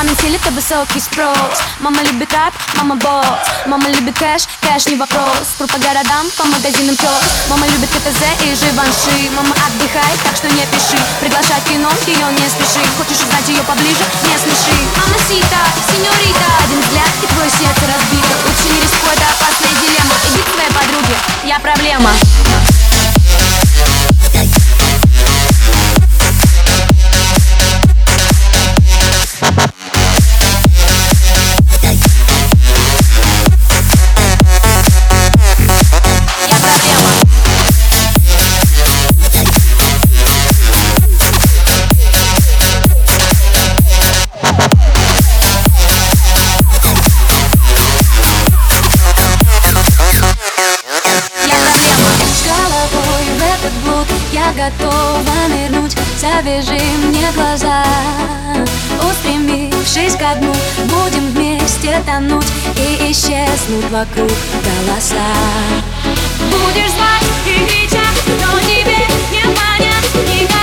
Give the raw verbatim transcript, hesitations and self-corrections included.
на теле, то высокий спрос. Мама любит рэп, мама босс. Мама любит кэш, кэш не вопрос. Тур по городам, по магазинам пёс. Мама любит КТЗ и Живанши. Мама отдыхает, так что не пиши. Приглашать кино, ее не спеши. Хочешь узнать ее поближе, не смеши. Мама сита, сеньорита. Один взгляд и твое сердце разбито. Лучше не рискуй, это опасная дилемма. Иди к твоей подруге, я проблема. Я готова нырнуть, завяжи мне глаза. Устремившись ко дну, будем вместе тонуть и исчезнут вокруг голоса. Будешь звать и кричать, но тебе не понять.